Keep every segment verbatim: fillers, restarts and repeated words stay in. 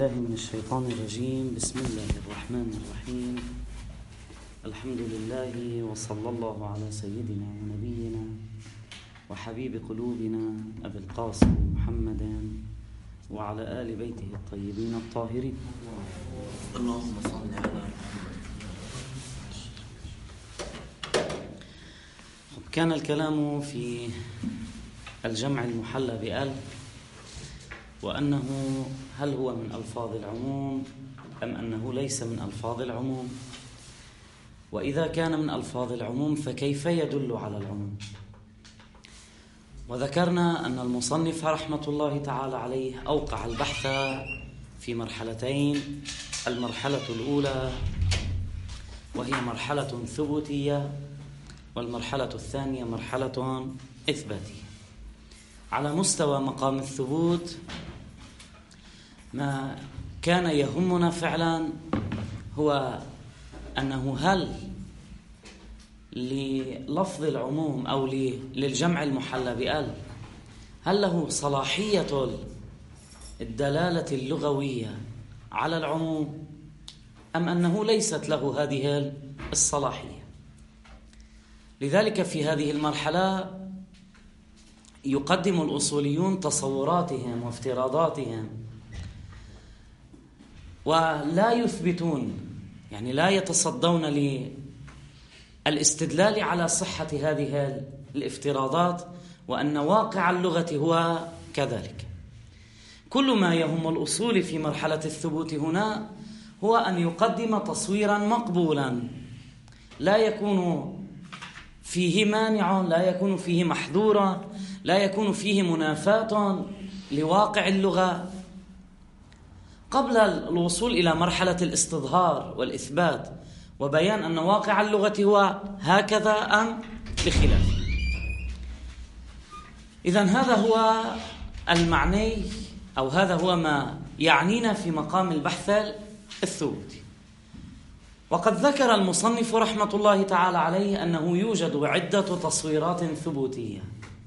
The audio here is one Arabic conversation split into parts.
الله من الشيطان الرجيم. بسم الله الرحمن الرحيم. الحمد لله وصلى الله على سيدنا ونبينا وحبيب قلوبنا أبي القاسم محمد وعلى آل بيته الطيبين الطاهرين. اللهم صل على محمد. كان الكلام في الجمع المحلى بأل، وأنه هل هو من ألفاظ العموم أم أنه ليس من ألفاظ العموم، وإذا كان من ألفاظ العموم فكيف يدل على العموم. وذكرنا أن المصنف رحمة الله تعالى عليه أوقع البحث في مرحلتين: المرحلة الأولى وهي مرحلة ثبوتية، والمرحلة الثانية مرحلة إثباتية. على مستوى مقام الثبوت ما كان يهمنا فعلا هو أنه هل للفظ العموم أو للجمع المحلى بأل هل له صلاحية الدلالة اللغوية على العموم أم أنه ليست له هذه الصلاحية. لذلك في هذه المرحلة يقدم الأصوليون تصوراتهم وافتراضاتهم، ولا يثبتون، يعني لا يتصدون للاستدلال على صحة هذه الافتراضات وأن واقع اللغة هو كذلك. كل ما يهم الأصول في مرحلة الثبوت هنا هو أن يقدم تصويرا مقبولا لا يكون فيه مانع، لا يكون فيه محظورا، لا يكون فيه منافاة لواقع اللغة، قبل الوصول إلى مرحلة الاستظهار والإثبات وبيان أن واقع اللغة هو هكذا أم بخلافه. إذن هذا هو المعني، أو هذا هو ما يعنينا في مقام البحث الثبوتي. وقد ذكر المصنف رحمة الله تعالى عليه أنه يوجد عدة تصويرات ثبوتية.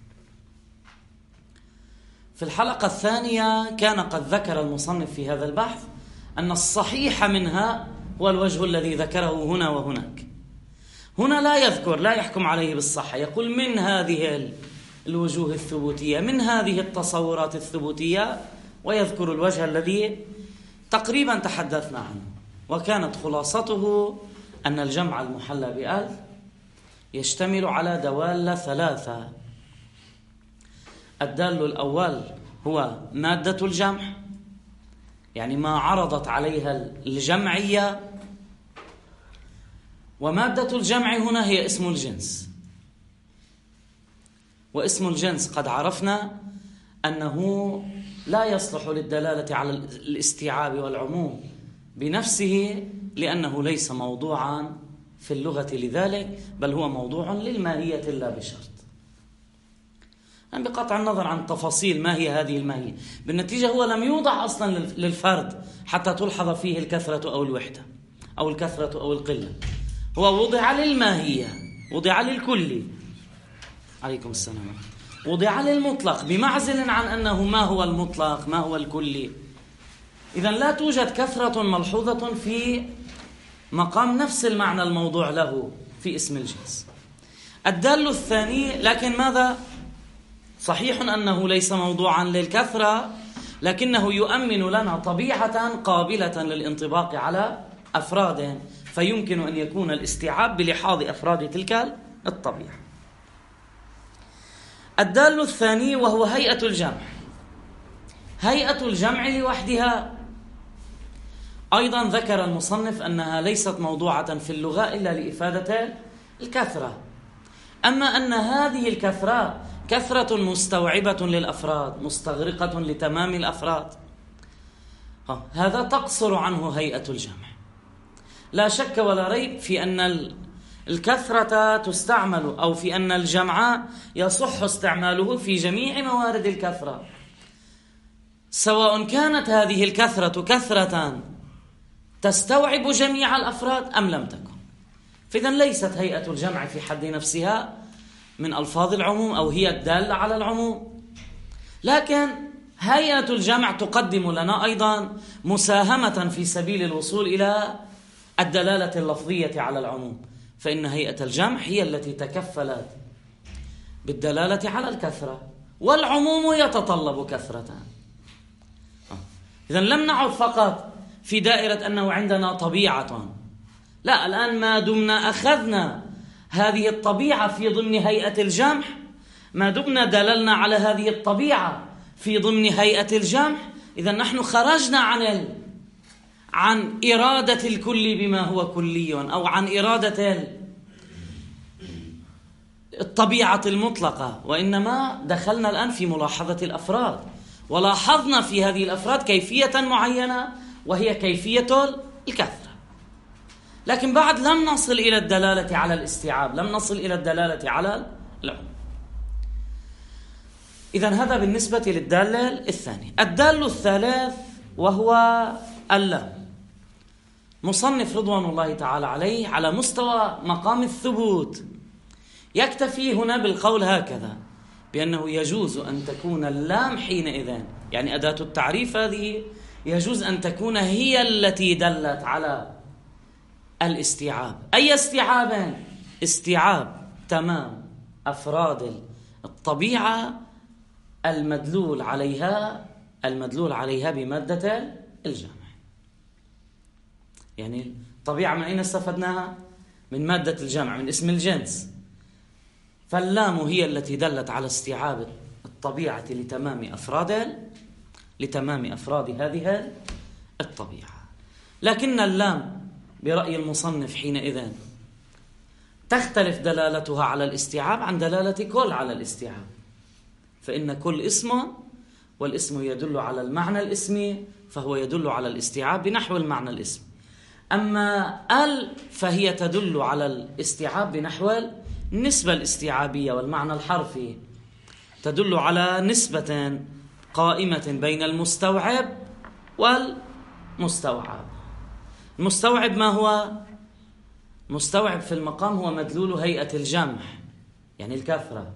في الحلقة الثانية كان قد ذكر المصنف في هذا البحث أن الصحيح منها هو الوجه الذي ذكره هنا وهناك. هنا لا يذكر، لا يحكم عليه بالصحة، يقول من هذه الوجوه الثبوتية، من هذه التصورات الثبوتية، ويذكر الوجه الذي تقريبا تحدثنا عنه. وكانت خلاصته أن الجمع المحلى بأل يشتمل على دوال ثلاثة. الدال الأول هو مادة الجمع، يعني ما عرضت عليها الجمعية، ومادة الجمع هنا هي اسم الجنس. واسم الجنس قد عرفنا أنه لا يصلح للدلالة على الاستيعاب والعموم بنفسه، لأنه ليس موضوعا في اللغة لذلك، بل هو موضوع للماهية لا بشرط، يعني بقطع النظر عن تفاصيل ما هي هذه الماهية. بالنتيجة هو لم يوضع أصلا للفرد حتى تلحظ فيه الكثرة أو الوحدة أو الكثرة أو القلة، هو وضع للماهية، وضع للكل. عليكم السلام. وضع للمطلق بمعزل عن أنه ما هو المطلق ما هو الكلي. إذن لا توجد كثرة ملحوظة في مقام نفس المعنى الموضوع له في اسم الجنس. الدال الثاني لكن ماذا؟ صحيح أنه ليس موضوعا للكثرة، لكنه يؤمن لنا طبيعة قابلة للانطباق على أفراد، فيمكن أن يكون الاستيعاب بلحاظ أفراد تلك الطبيعة. الدال الثاني وهو هيئة الجمع. هيئة الجمع لوحدها أيضا ذكر المصنف أنها ليست موضوعة في اللغة إلا لإفادة الكثرة. أما أن هذه الكثرة كثرة مستوعبة للأفراد، مستغرقة لتمام الأفراد، هذا تقصر عنه هيئة الجمع. لا شك ولا ريب في أن الكثرة تستعمل، أو في أن الجمع يصح استعماله في جميع موارد الكثرة، سواء كانت هذه الكثرة كثرة تستوعب جميع الأفراد أم لم تكن. فإذن ليست هيئة الجمع في حد نفسها من ألفاظ العموم أو هي الدالة على العموم، لكن هيئة الجمع تقدم لنا أيضا مساهمة في سبيل الوصول إلى الدلالة اللفظية على العموم، فإن هيئة الجمع هي التي تكفلت بالدلالة على الكثرة، والعموم يتطلب كثرة. إذن لم نعد فقط في دائرة أنه عندنا طبيعة، لا، الآن ما دمنا أخذنا هذه الطبيعة في ضمن هيئة الجمع، ما دمنا دللنا على هذه الطبيعة في ضمن هيئة الجمع، إذن نحن خرجنا عن ال... عن إرادة الكل بما هو كلي، أو عن إرادة ال... الطبيعة المطلقة، وإنما دخلنا الآن في ملاحظة الأفراد، ولاحظنا في هذه الأفراد كيفية معينة وهي كيفية الكثرة. لكن بعد لم نصل إلى الدلالة على الاستيعاب، لم نصل إلى الدلالة على العموم. إذن هذا بالنسبة للدال الثاني. الدال الثالث وهو اللام. مصنف رضوان الله تعالى عليه على مستوى مقام الثبوت يكتفي هنا بالقول هكذا، بأنه يجوز أن تكون اللام حينئذ، يعني أداة التعريف هذه يجوز أن تكون هي التي دلت على الاستيعاب. أي استيعاب؟ استيعاب تمام أفراد الطبيعة المدلول عليها المدلول عليها بمادة الجمع. يعني الطبيعة من أين استفدناها؟ من مادة الجمع، من اسم الجنس. فاللام هي التي دلت على استيعاب الطبيعة لتمام أفراد لتمام أفراد هذه الطبيعة. لكن اللام برأي المصنف حينئذ تختلف دلالتها على الاستيعاب عن دلالة كل على الاستيعاب، فإن كل اسم، والاسم يدل على المعنى الاسمي، فهو يدل على الاستيعاب بنحو المعنى الاسمي. أما ال فهي تدل على الاستيعاب بنحو النسبة الاستيعابية، والمعنى الحرفي تدل على نسبة قائمة بين المستوعب والمستوعب. المستوعب ما هو؟ مستوعب في المقام هو مدلول هيئة الجمع، يعني الكثرة.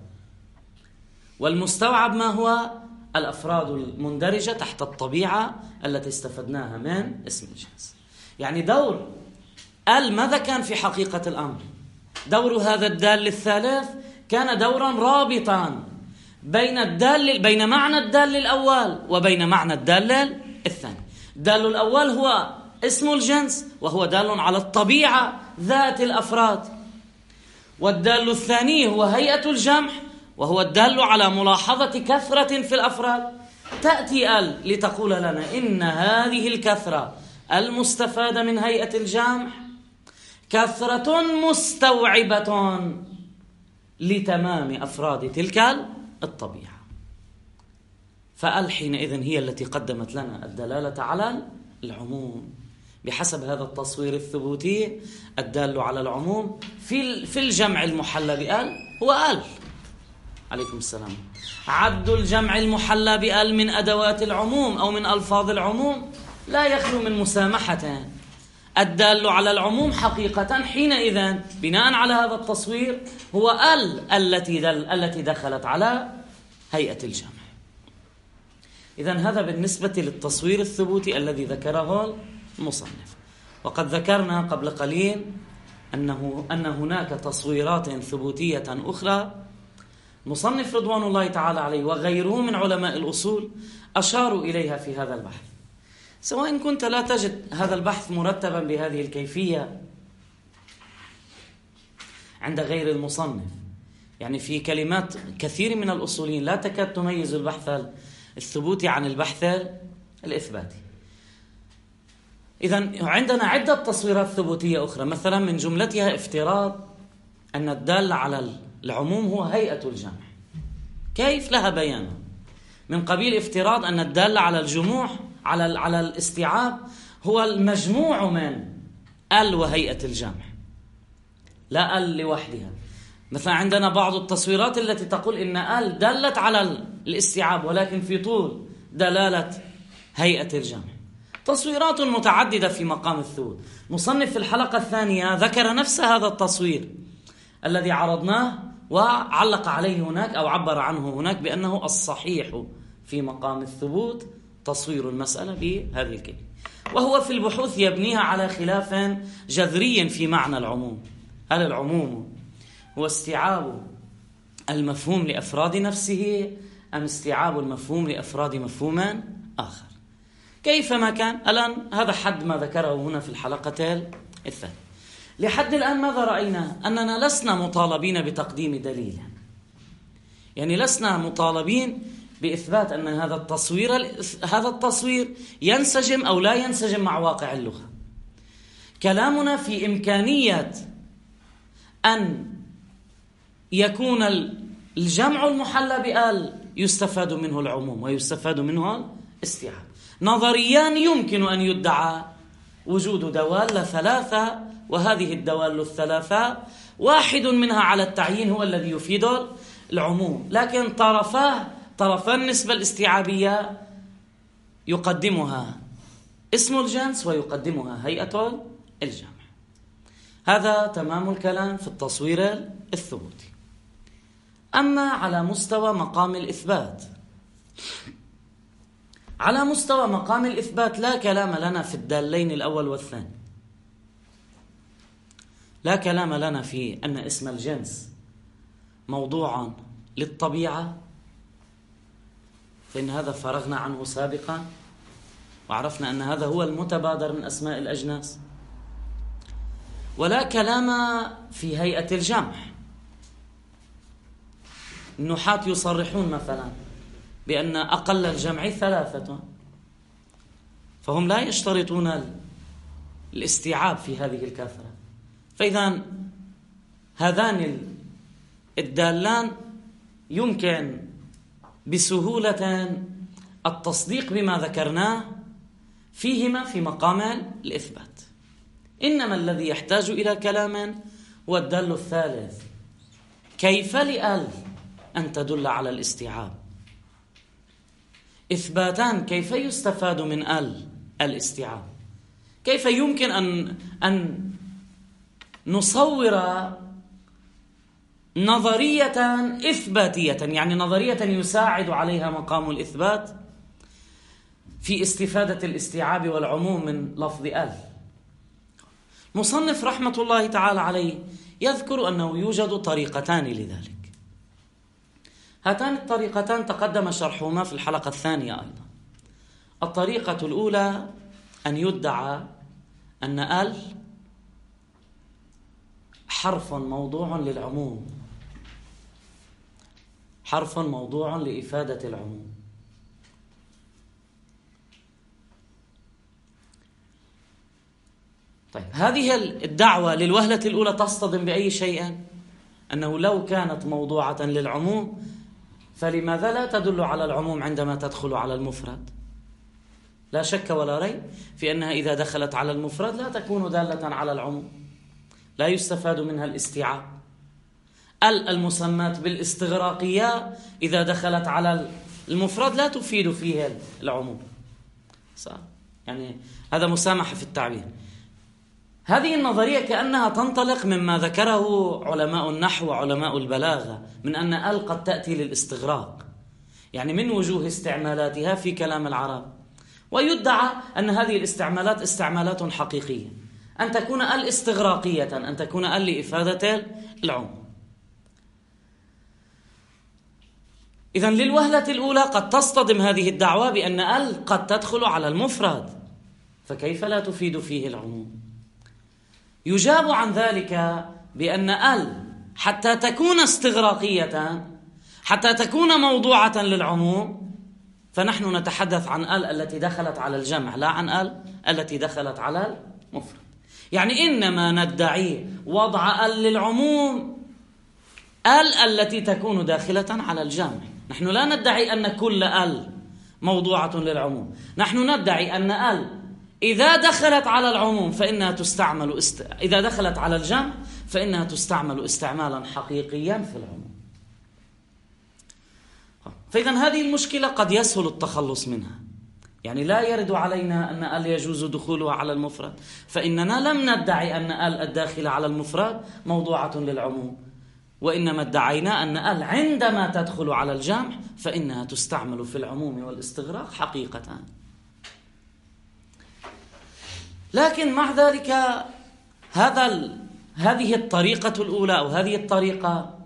والمستوعب ما هو؟ الأفراد المندرجة تحت الطبيعة التي استفدناها من اسم الجنس. يعني دور ال ماذا كان في حقيقة الأمر؟ دور هذا الدال الثالث كان دورا رابطا بين الدال بين معنى الدال الأول وبين معنى الدال الثاني. الدال الأول هو اسم الجنس، وهو دال على الطبيعة ذات الأفراد، والدال الثاني هو هيئة الجمع، وهو الدال على ملاحظة كثرة في الأفراد. تأتي ال لتقول لنا إن هذه الكثرة المستفادة من هيئة الجمع كثرة مستوعبة لتمام أفراد تلك الطبيعة. فال حينئذ هي التي قدمت لنا الدلالة على العموم بحسب هذا التصوير الثبوتي. الدال على العموم في في الجمع المحلى بال هو ال. عليكم السلام. عد الجمع المحلى بال من أدوات العموم أو من ألفاظ العموم لا يخلو من مسامحة. الدال على العموم حقيقة حينئذ بناء على هذا التصوير هو ال التي دل التي دخلت على هيئة الجمع. إذن هذا بالنسبة للتصوير الثبوتي الذي ذكره المصنف. وقد ذكرنا قبل قليل أنه أن هناك تصويرات ثبوتية أخرى مصنف رضوان الله تعالى عليه وغيره من علماء الأصول أشاروا إليها في هذا البحث، سواء كنت لا تجد هذا البحث مرتبا بهذه الكيفية عند غير المصنف. يعني في كلمات كثير من الأصوليين لا تكاد تميز البحث الثبوتي عن البحث الإثباتي. إذن عندنا عدة تصويرات ثبوتية أخرى، مثلا من جملتها افتراض أن الدال على العموم هو هيئة الجمع. كيف؟ لها بيان من قبيل افتراض أن الدال على الجموع على على الاستيعاب هو المجموع من ال وهيئة الجمع، لا ال لوحدها. مثلا عندنا بعض التصويرات التي تقول إن ال دلت على الاستيعاب ولكن في طول دلالة هيئة الجمع. تصويرات متعددة في مقام الثبوت. مصنف في الحلقة الثانية ذكر نفس هذا التصوير الذي عرضناه وعلق عليه هناك أو عبر عنه هناك بأنه الصحيح في مقام الثبوت تصوير المسألة بهذه الكلمة، وهو في البحوث يبنيها على خلاف جذري في معنى العموم. هل العموم هو استيعاب المفهوم لأفراد نفسه أم استيعاب المفهوم لأفراد مفهوم آخر؟ كيفما كان الآن هذا حد ما ذكره هنا في الحلقة الثانية. لحد الآن ماذا رأينا؟ أننا لسنا مطالبين بتقديم دليل، يعني لسنا مطالبين بإثبات أن هذا التصوير هذا التصوير ينسجم أو لا ينسجم مع واقع اللغة. كلامنا في إمكانية أن يكون الجمع المحلى بآل يستفاد منه العموم ويستفاد منه الاستيعاب. نظريان يمكن أن يدعى وجود دوال ثلاثة، وهذه الدوال الثلاثة واحد منها على التعيين هو الذي يفيد العموم، لكن طرفاه طرفا النسبة الاستيعابية يقدمها اسم الجنس ويقدمها هيئة الجمع. هذا تمام الكلام في التصوير الثبوتي. أما على مستوى مقام الإثبات، على مستوى مقام الإثبات لا كلام لنا في الدالين الأول والثاني. لا كلام لنا في أن اسم الجنس موضوع للطبيعة، فإن هذا فرغنا عنه سابقا وعرفنا أن هذا هو المتبادر من أسماء الأجناس. ولا كلام في هيئة الجمع. النحاة يصرحون مثلا بأن أقل الجمع ثلاثة، فهم لا يشترطون الاستيعاب في هذه الكثرة. فإذا هذان الدالان يمكن بسهولة التصديق بما ذكرناه فيهما في مقام الإثبات. إنما الذي يحتاج إلى كلام هو الدال الثالث، كيف لآل أن تدل على الاستيعاب؟ إثباتان، كيف يستفاد من آل الاستيعاب؟ كيف يمكن أن أن نصور نظرية إثباتية، يعني نظرية يساعد عليها مقام الإثبات في استفادة الاستيعاب والعموم من لفظ آل؟ مصنف رحمة الله تعالى عليه يذكر أنه يوجد طريقتان لذلك. هاتان الطريقتان تقدم شرحهما في الحلقة الثانية أيضا. الطريقة الأولى أن يدعى أن آل حرف موضوع للعموم، حرف موضوع لإفادة العموم. طيب، هذه الدعوة للوهلة الأولى تصطدم بأي شيء؟ أنه لو كانت موضوعة للعموم فلماذا لا تدل على العموم عندما تدخل على المفرد؟ لا شك ولا ريب في أنها إذا دخلت على المفرد لا تكون دالة على العموم، لا يستفاد منها الاستيعاب. ال المسمات بالاستغراقية إذا دخلت على المفرد لا تفيد فيه العموم، صح؟ يعني هذا مسامحة في التعبير. هذه النظرية كأنها تنطلق مما ذكره علماء النحو وعلماء البلاغة من أن ال قد تأتي للاستغراق، يعني من وجوه استعمالاتها في كلام العرب. ويدعى أن هذه الاستعمالات استعمالات حقيقية، أن تكون ال استغراقية، أن تكون ال لإفادة العموم. إذن للوهلة الأولى قد تصطدم هذه الدعوة بأن ال قد تدخل على المفرد، فكيف لا تفيد فيه العموم؟ يجاب عن ذلك بأن ال حتى تكون استغراقية، حتى تكون موضوعة للعموم، فنحن نتحدث عن ال التي دخلت على الجمع، لا عن ال التي دخلت على المفرد. يعني إنما ندعي وضع ال للعموم ال التي تكون داخلة على الجمع. نحن لا ندعي أن كل ال موضوعة للعموم، نحن ندعي أن ال إذا دخلت على العموم فإنها تستعمل است... إذا دخلت على الجمع فإنها تستعمل استعمالا حقيقيا في العموم. فإذن هذه المشكلة قد يسهل التخلص منها، يعني لا يرد علينا أن ال يجوز دخولها على المفرد، فإننا لم ندعي أن ال الداخلة على المفرد موضوعة للعموم، وإنما ادعينا أن ال عندما تدخل على الجمع فإنها تستعمل في العموم والاستغراق حقيقة. لكن مع ذلك هذا ال... هذه الطريقة الأولى أو هذه الطريقة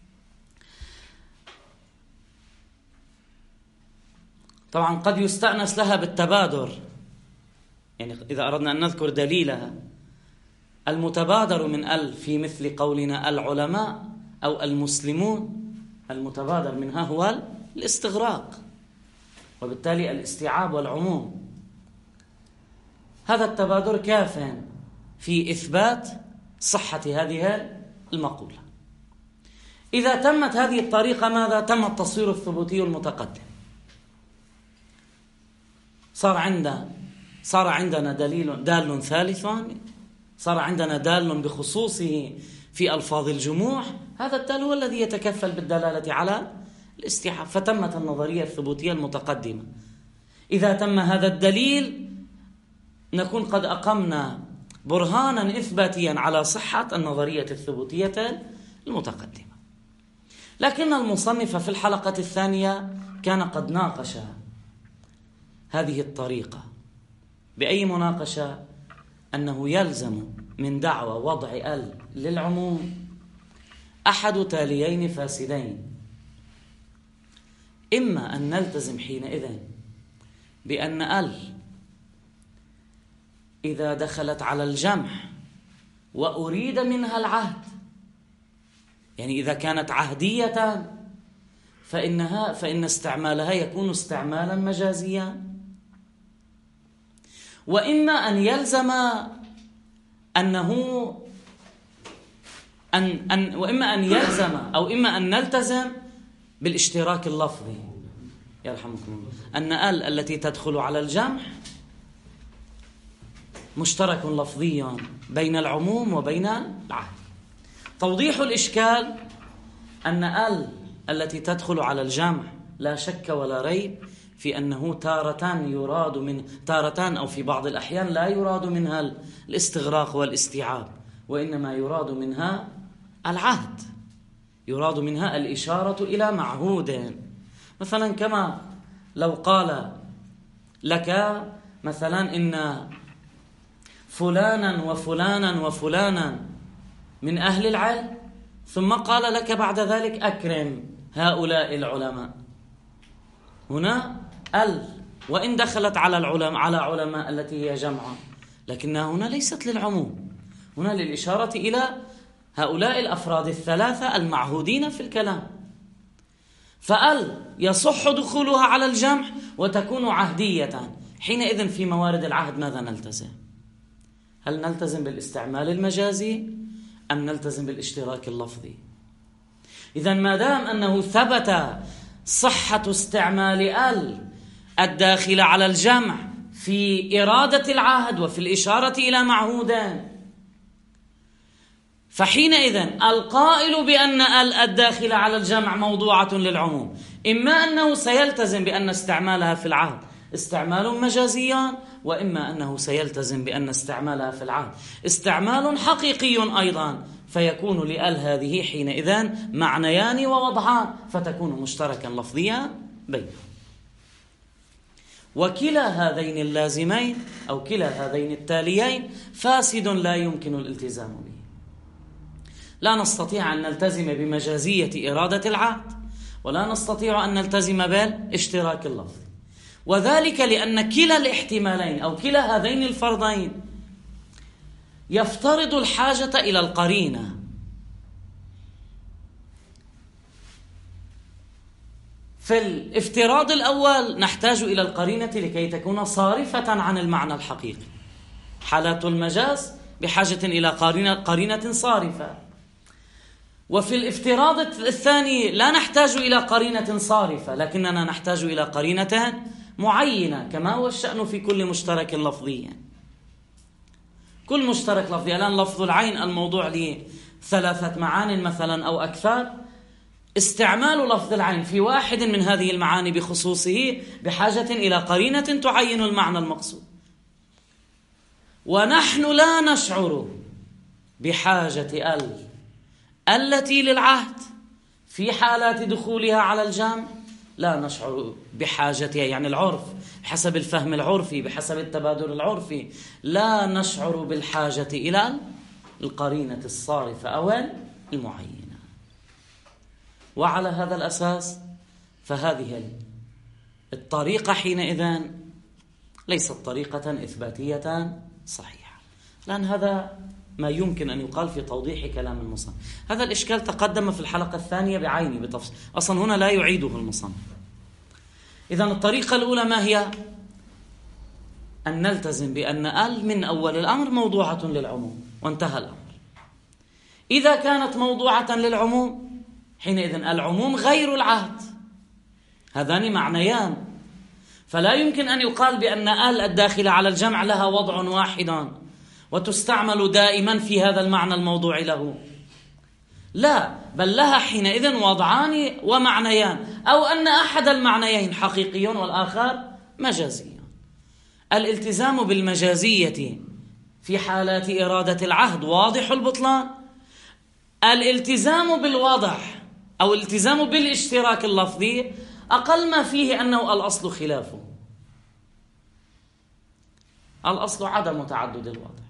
طبعا قد يستأنس لها بالتبادر، يعني إذا أردنا أن نذكر دليلها المتبادر من ال في مثل قولنا العلماء أو المسلمون، المتبادر منها هو الاستغراق وبالتالي الاستيعاب والعموم. هذا التبادر كاف في إثبات صحة هذه المقولة. إذا تمت هذه الطريقة ماذا؟ تم التصوير الثبوتي المتقدم. صار عندنا صار عندنا دليل دال ثالث، صار عندنا دال بخصوصه في ألفاظ الجموع، هذا الدال هو الذي يتكفل بالدلالة على الاستيعاب، فتمت النظرية الثبوتية المتقدمة. إذا تم هذا الدليل نكون قد أقمنا برهانا إثباتيا على صحة النظرية الثبوتية المتقدمة. لكن المصنف في الحلقة الثانية كان قد ناقش هذه الطريقة بأي مناقشة؟ أنه يلزم من دعوى وضع ال للعموم أحد تاليين فاسدين: إما أن نلتزم حينئذ بأن ال إذا دخلت على الجمع وأريد منها العهد، يعني إذا كانت عهدية فإنها فإن استعمالها يكون استعمالا مجازيا، وإما أن يلزم أنه أن أن وإما أن يلزم أو إما أن نلتزم بالاشتراك اللفظي، يرحمكم الله، أن ال التي تدخل على الجمع مشترك لفظي بين العموم وبين العهد. توضيح الإشكال أن ال التي تدخل على الجمع لا شك ولا ريب في أنه تارتان يراد من تارتان أو في بعض الأحيان لا يراد منها الاستغراق والاستيعاب، وإنما يراد منها العهد، يراد منها الإشارة إلى معهود. مثلا كما لو قال لك مثلا إن فلانا وفلانا وفلانا من أهل العلم، ثم قال لك بعد ذلك أكرم هؤلاء العلماء، هنا ال وإن دخلت على العلماء على علماء التي هي جمعة، لكنها هنا ليست للعموم، هنا للإشارة إلى هؤلاء الأفراد الثلاثة المعهودين في الكلام. فال يصح دخولها على الجمع وتكون عهدية. حينئذ في موارد العهد ماذا نلتزم؟ هل نلتزم بالاستعمال المجازي أم نلتزم بالاشتراك اللفظي؟ إذن ما دام أنه ثبت صحة استعمال ال الداخل على الجمع في إرادة العهد وفي الإشارة إلى معهودان، فحينئذ القائل بأن ال الداخل على الجمع موضوعة للعموم إما أنه سيلتزم بأن استعمالها في العهد استعمال مجازي، وإما أنه سيلتزم بأن استعمالها في العهد استعمال حقيقي أيضا، فيكون لأل هذه حينئذ معنيان ووضعان، فتكون مشتركا لفظيا بينهم. وكلا هذين اللازمين أو كلا هذين التاليين فاسد لا يمكن الالتزام به. لا نستطيع أن نلتزم بمجازية إرادة العهد، ولا نستطيع أن نلتزم بالاشتراك اللفظي، وذلك لأن كلا الاحتمالين أو كلا هذين الفرضين يفترض الحاجة إلى القرينة. في الافتراض الأول نحتاج إلى القرينة لكي تكون صارفة عن المعنى الحقيقي، حالات المجاز بحاجة إلى قرينة, قرينة صارفة. وفي الافتراض الثاني لا نحتاج إلى قرينة صارفة، لكننا نحتاج إلى قرينة معينة، كما هو الشأن في كل مشترك لفظي. كل مشترك لفظي، الآن لفظ العين الموضوع لثلاثة معان مثلا أو أكثر، استعمال لفظ العين في واحد من هذه المعاني بخصوصه بحاجة إلى قرينة تعين المعنى المقصود، ونحن لا نشعر بحاجة ال التي للعهد في حالات دخولها على الجمع لا نشعر بحاجتها، يعني العرف بحسب الفهم العرفي بحسب التبادل العرفي لا نشعر بالحاجة إلى القرينة الصارفة أو المعينة. وعلى هذا الأساس فهذه الطريقة حينئذ ليست طريقة إثباتية صحيحة، لأن هذا ما يمكن أن يقال في توضيح كلام المصنف. هذا الإشكال تقدم في الحلقة الثانية بعينه بتفصيل، أصلا هنا لا يعيده المصنف. إذن الطريقة الأولى ما هي؟ أن نلتزم بأن ال من أول الأمر موضوعة للعموم وانتهى الأمر. إذا كانت موضوعة للعموم حينئذ العموم غير العهد، هذان معنيان، فلا يمكن أن يقال بأن ال الداخلة على الجمع لها وضع واحد وتستعمل دائما في هذا المعنى الموضوع له، لا، بل لها حينئذ وضعان ومعنيان، أو أن أحد المعنيين حقيقي والآخر مجازي. الالتزام بالمجازية في حالات إرادة العهد واضح البطلان. الالتزام بالوضع أو الالتزام بالاشتراك اللفظي أقل ما فيه أنه الأصل خلافه، الأصل عدم تعدد الوضع.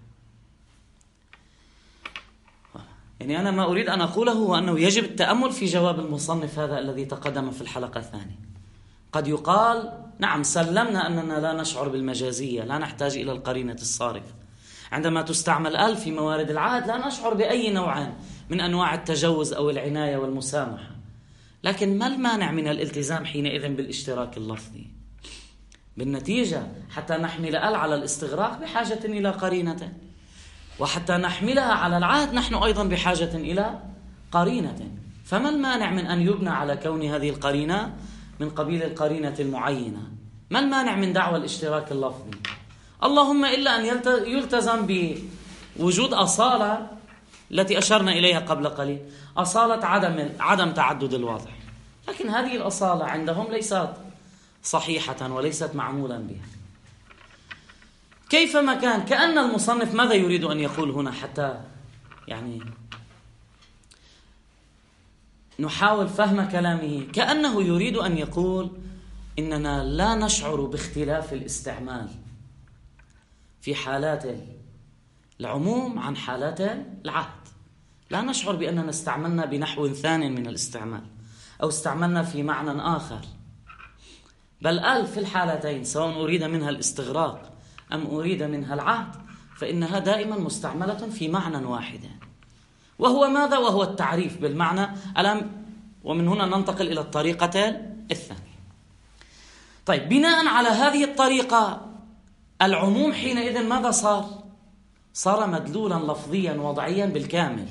يعني أنا ما أريد أن أقوله هو أنه يجب التأمل في جواب المصنف هذا الذي تقدم في الحلقة الثانية. قد يقال نعم سلمنا أننا لا نشعر بالمجازية، لا نحتاج إلى القرينة الصارفة. عندما تستعمل ال في موارد العهد لا نشعر بأي نوع من أنواع التجوز أو العناية والمسامحة، لكن ما المانع من الالتزام حينئذ بالاشتراك اللفظي؟ بالنتيجة حتى نحمل ال على الاستغراق بحاجة إلى قرينة، وحتى نحملها على العهد نحن أيضا بحاجة إلى قرينة. فما المانع من أن يبنى على كون هذه القرينة من قبيل القرينة المعينة؟ ما المانع من دعوى الاشتراك اللفظي؟ اللهم إلا أن يلتزم بوجود أصالة التي أشرنا إليها قبل قليل، أصالة عدم عدم تعدد الوضع، لكن هذه الأصالة عندهم ليست صحيحة وليست معمولا بها. كيفما كان، كأن المصنف ماذا يريد أن يقول هنا حتى يعني نحاول فهم كلامه؟ كأنه يريد أن يقول إننا لا نشعر باختلاف الاستعمال في حالات العموم عن حالات العهد، لا نشعر بأننا استعملنا بنحو ثان من الاستعمال أو استعملنا في معنى آخر، بل ال في الحالتين سواء أريد منها الاستغراق أم أريد منها العهد فإنها دائما مستعملة في معنى واحد، وهو ماذا؟ وهو التعريف بالمعنى الأم. ومن هنا ننتقل إلى الطريقة الثانية. طيب، بناء على هذه الطريقة العموم حينئذ ماذا صار؟ صار مدلولا لفظيا وضعيا بالكامل.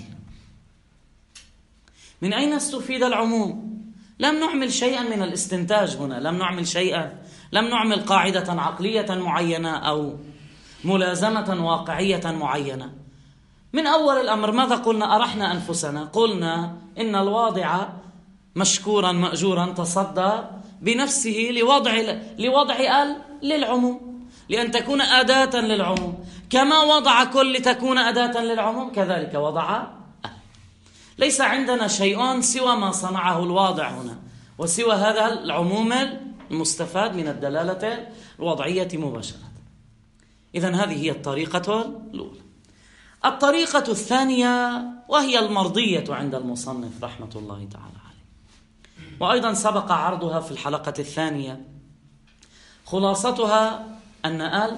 من أين استفيد العموم؟ لم نعمل شيئا من الاستنتاج هنا، لم نعمل شيئا، لم نعمل قاعدة عقلية معينة أو ملازمة واقعية معينة. من أول الأمر ماذا قلنا؟ أرحنا أنفسنا، قلنا إن الواضع مشكورا مأجورا تصدى بنفسه لوضع لوضع ال للعموم، لأن تكون أداة للعموم، كما وضع كل لتكون أداة للعموم كذلك وضع ال. ليس عندنا شيء سوى ما صنعه الواضع هنا وسوى هذا العموم المستفاد من الدلالة الوضعية مباشرة. إذن هذه هي الطريقة الأولى. الطريقة الثانية وهي المرضية عند المصنف رحمة الله تعالى عليه، وأيضا سبق عرضها في الحلقة الثانية. خلاصتها أن ال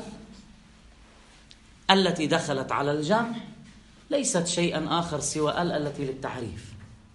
التي دخلت على الجمع ليست شيئا آخر سوى ال التي للتعريف.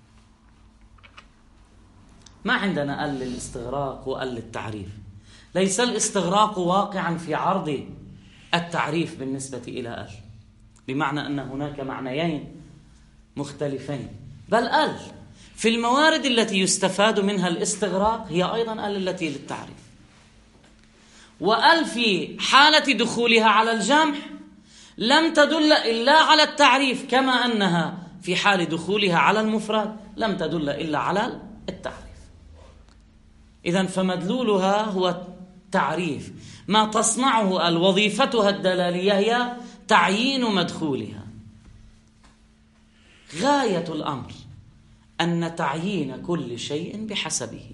ما عندنا ال للاستغراق وال للتعريف. ليس الاستغراق واقعا في عرض التعريف بالنسبة إلى ال، بمعنى أن هناك معنيين مختلفين، بل ال في الموارد التي يستفاد منها الاستغراق هي أيضا ال التي للتعريف، وال في حالة دخولها على الجمع لم تدل إلا على التعريف، كما أنها في حال دخولها على المفرد لم تدل إلا على التعريف. إذن فمدلولها هو تعريف، ما تصنعه الوظيفتها الدلالية هي تعيين مدخولها. غاية الأمر أن تعيين كل شيء بحسبه.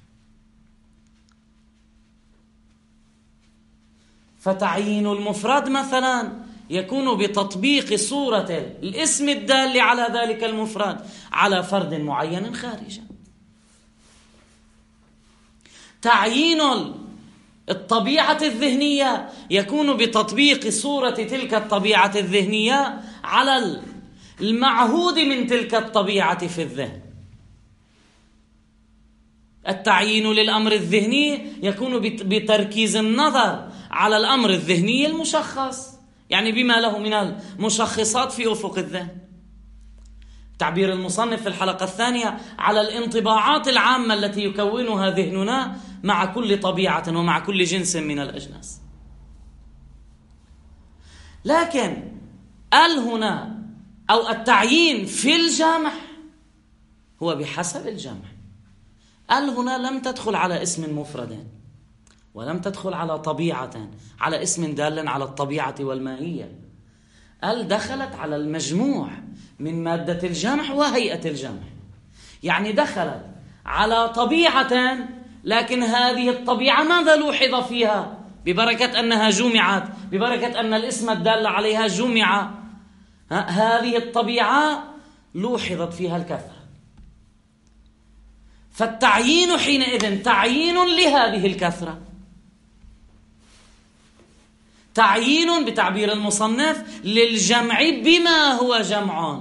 فتعيين المفرد مثلا يكون بتطبيق صورة الاسم الدال على ذلك المفرد على فرد معين خارجا. تعيين الطبيعة الذهنية يكون بتطبيق صورة تلك الطبيعة الذهنية على المعهود من تلك الطبيعة في الذهن. التعيين للأمر الذهني يكون بتركيز النظر على الأمر الذهني المشخص، يعني بما له من المشخصات في أفق الذهن. تعبير المصنف في الحلقة الثانية على الانطباعات العامة التي يكونها ذهننا مع كل طبيعة ومع كل جنس من الأجناس. لكن ال هنا أو التعيين في الجمع هو بحسب الجمع. ال هنا لم تدخل على اسم مفرد ولم تدخل على طبيعة، على اسم دال على الطبيعة والماهية. ال دخلت على المجموع من مادة الجمع وهيئة الجمع، يعني دخلت على طبيعة، لكن هذه الطبيعة ماذا لوحظ فيها؟ ببركة أنها جمعت، ببركة أن الاسم الدال عليها جمع، هذه الطبيعة لوحظت فيها الكثرة. فالتعيين حينئذ تعيين لهذه الكثرة، تعيين بتعبير المصنف للجمع بما هو جمع.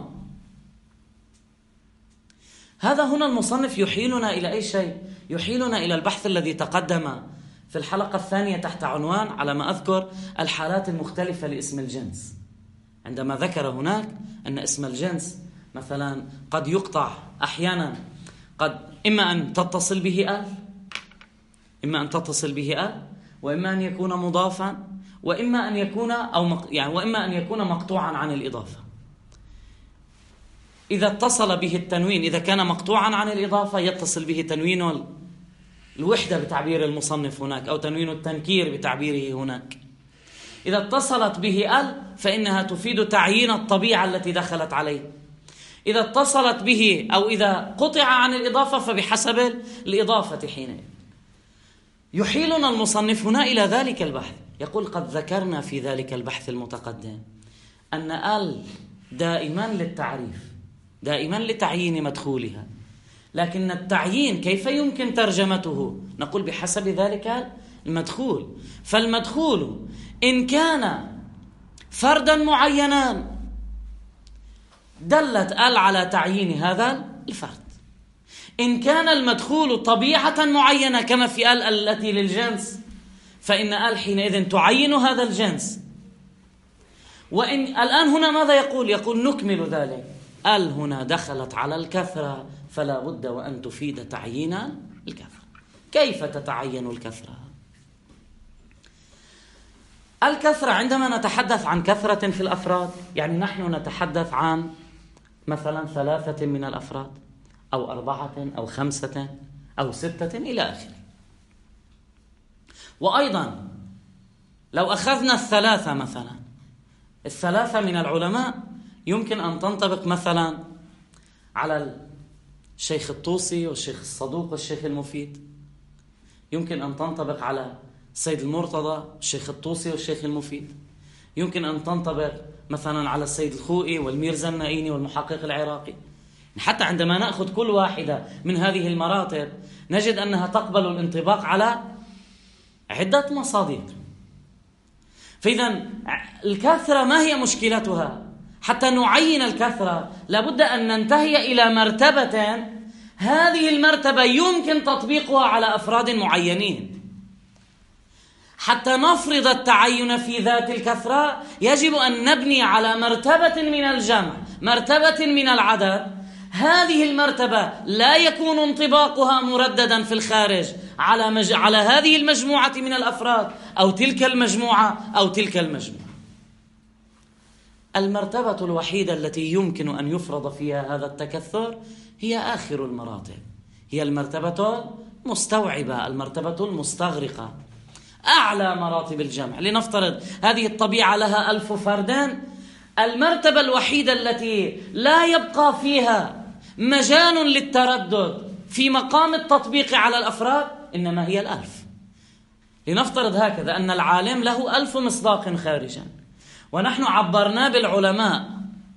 هذا هنا المصنف يحيلنا إلى أي شيء؟ يحيلنا إلى البحث الذي تقدم في الحلقة الثانية تحت عنوان على ما أذكر الحالات المختلفة لاسم الجنس. عندما ذكر هناك أن اسم الجنس مثلا قد يقطع أحيانا، قد إما أن تتصل به ال، إما أن تتصل به ال، وإما أن يكون مضافا، وإما أن يكون أو يعني وإما أن يكون مقطوعا عن الإضافة. إذا اتصل به التنوين، إذا كان مقطوعا عن الإضافة يتصل به تنوين الوحدة بتعبير المصنف هناك، أو تنوين التنكير بتعبيره هناك. إذا اتصلت به ال فإنها تفيد تعيين الطبيعة التي دخلت عليه. إذا اتصلت به أو إذا قطع عن الإضافة فبحسب الإضافة حينئذ. يحيلنا المصنف هنا إلى ذلك البحث، يقول قد ذكرنا في ذلك البحث المتقدم أن ال دائما للتعريف، دائما لتعيين مدخولها، لكن التعيين كيف يمكن ترجمته؟ نقول بحسب ذلك المدخول. فالمدخول إن كان فردا معينا دلت ال على تعيين هذا الفرد. إن كان المدخول طبيعة معينة كما في ال التي للجنس فإن ال حينئذ تعين هذا الجنس. وإن الآن هنا ماذا يقول؟ يقول نكمل ذلك. ال هنا دخلت على الكثرة فلا بد وأن تفيد تعيين الكثرة. كيف تتعين الكثرة؟ الكثرة عندما نتحدث عن كثرة في الأفراد، يعني نحن نتحدث عن مثلا ثلاثة من الأفراد أو أربعة أو خمسة أو ستة إلى آخره. وأيضا لو أخذنا الثلاثة مثلا، الثلاثة من العلماء يمكن أن تنطبق مثلا على الشيخ الطوسي والشيخ الصدوق والشيخ المفيد، يمكن أن تنطبق على السيد المرتضى الشيخ الطوسي والشيخ المفيد، يمكن أن تنطبق مثلا على السيد الخوئي والميرزا النائيني والمحقق العراقي. حتى عندما نأخذ كل واحدة من هذه المراتب نجد أنها تقبل الانطباق على عدة مصادر. فإذا الكثرة ما هي مشكلتها؟ حتى نعين الكثرة لابد أن ننتهي إلى مرتبة، هذه المرتبة يمكن تطبيقها على أفراد معينين. حتى نفرض التعين في ذات الكثرة يجب أن نبني على مرتبة من الجمع، مرتبة من العدد. هذه المرتبة لا يكون انطباقها مرددا في الخارج على مج... على هذه المجموعة من الأفراد أو تلك المجموعة أو تلك المجموعة. المرتبة الوحيدة التي يمكن أن يفرض فيها هذا التكثر هي آخر المراتب، هي المرتبة المستوعبة، المرتبة المستغرقة، أعلى مراتب الجمع. لنفترض هذه الطبيعة لها ألف فردان، المرتبة الوحيدة التي لا يبقى فيها مجال للتردد في مقام التطبيق على الأفراد إنما هي الألف. لنفترض هكذا أن العالم له ألف مصداق خارجا، ونحن عبرنا بالعلماء،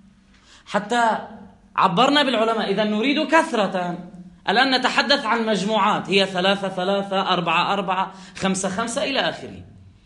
حتى عبرنا بالعلماء إذا نريد كثرة. الآن نتحدث عن مجموعات هي ثلاثة ثلاثة أربعة أربعة خمسة خمسة إلى آخره.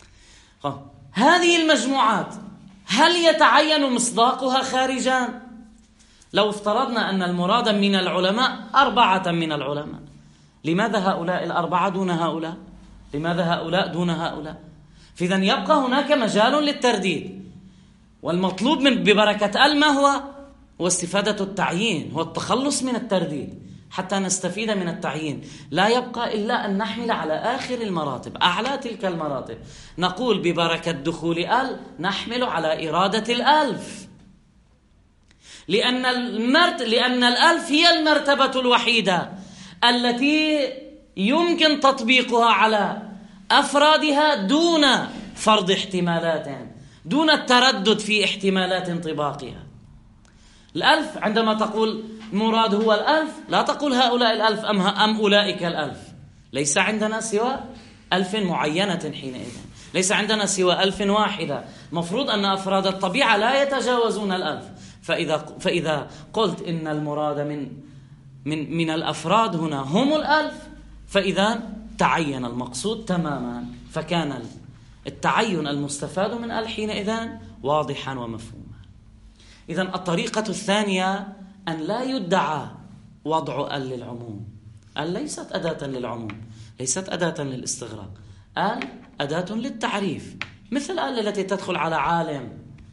هذه المجموعات هل يتعين مصداقها خارجا؟ لو افترضنا أن المراد من العلماء أربعة من العلماء، لماذا هؤلاء الأربعة دون هؤلاء؟ لماذا هؤلاء دون هؤلاء؟ فإذا يبقى هناك مجال للترديد. والمطلوب من ببركة ال ما هو؟ هو استفادة التعيين، هو التخلص من الترديد حتى نستفيد من التعيين. لا يبقى إلا أن نحمل على آخر المراتب، أعلى تلك المراتب. نقول ببركة دخول ال نحمل على إرادة الألف، لأن المرت... لأن الألف هي المرتبة الوحيدة التي يمكن تطبيقها على أفرادها دون فرض احتمالات، دون التردد في احتمالات انطباقها. الألف عندما تقول مراد هو الألف، لا تقول هؤلاء الألف أم, أم أولئك الألف. ليس عندنا سوى ألف معينة حينئذ، ليس عندنا سوى ألف واحدة. مفروض أن أفراد الطبيعة لا يتجاوزون الألف. فإذا, فإذا قلت إن المراد من, من, من الأفراد هنا هم الألف، فإذا تعين المقصود تماما، فكان التعين المستفاد من ال حينئذ واضحا ومفهوما. إذن الطريقة الثانية أن لا يدعى وضع ال للعموم. ال ليست أداة للعموم، ليست أداة للاستغراق. ال أداة للتعريف، مثل ال التي تدخل على عالم،